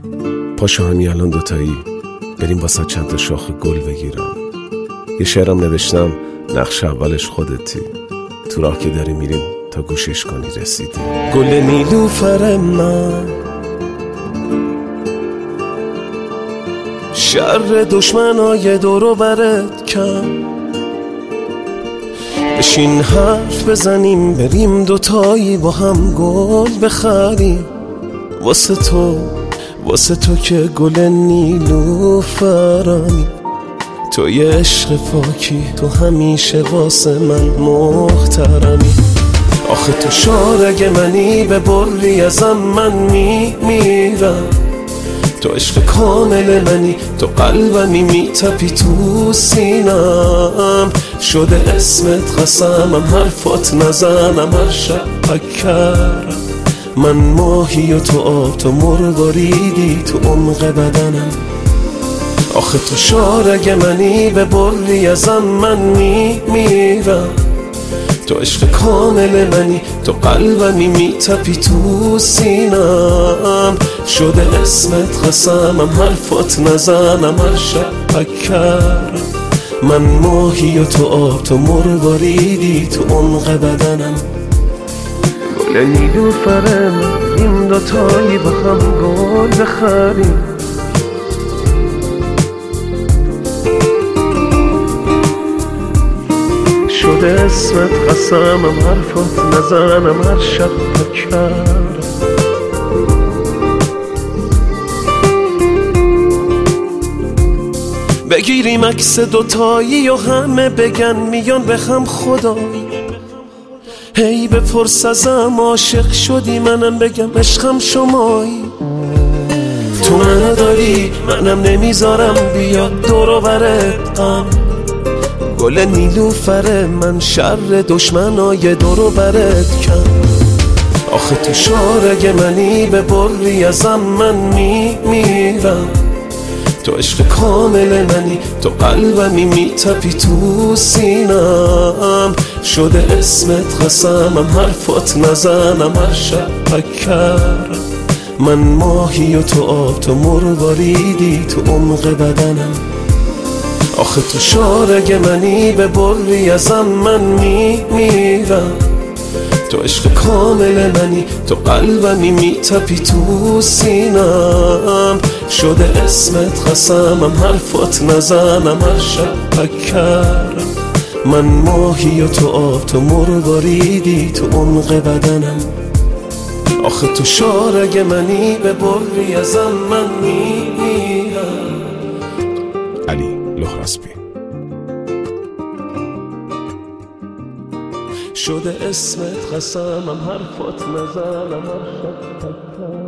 پاشو همین الان دوتایی بریم واسه چند تا شاخ گل بگیرم. یه شعرم نوشتم نقش اولش خودتی، تو راه که داری میریم تا گوشش کنی رسیدی. گل نیلوفر من شر دشمنای دورو برت کم، بشین حرف بزنیم بریم دوتایی با هم گل بخریم. واسه تو که گل نیلوفرمی، تو یه عشق پاکی، تو همیشه واسه من محترمی. آخه تو شارگ منی، به بری ازم من میمیرم. تو عشق کامل منی، تو قلبمی میتپی تو سینم. شده اسمت قسمم، حرفات نزنم هر شب پکرم. من ماهی و تو آب، تو مرواریدی تو عمق بدنم. آخه تو شارگ منی، به بری ازم من میمیرم. تو عشق کامل منی، تو قلبمی میتپی تو سینم. شده اسمت قسمم، حرفات نزنم هر شب پکرم. من ماهی و تو آب، تو مرواریدی تو عمق بدنم. گل نیلوفرم این دوتایی با هم گل بخریم. شده اسمت قسمم، حرفات نزنم هر شب پکرم. بگیریم عکس دوتایی و همه بگن میان به هم خدایی. هی بپرس ازم عاشق شدی، منم بگم عشقم شمایی. تو منو داری منم نمیذارم بیاد دورو برت غم. گل نیلوفر من شر دشمنای دورو برت کم. آخه تو شارگ منی، به بری ازم من میمیرم. تو عشق کامل منی، تو قلبمی میتپی تو سینم. شده اسمت قسمم، حرفات نزنم هر شب پکرم. من ماهی و تو آب، تو مرواریدی تو عمق بدنم. آخه تو شارگ منی، به بری ازم من میمیرم. تو عشق کامل منی، تو قلبمی میتپی تو سینم. شده اسمت قسمم، حرفات نزنم هر شب پکرم. من ماهی و تو آب، تو مرواریدی تو عمق بدنم. آخه تو شارگ منی، به بری ازم من میمیرم. علی لهراسبی. شده اسمت قسمم، حرفات نزنم هر شب پکرم.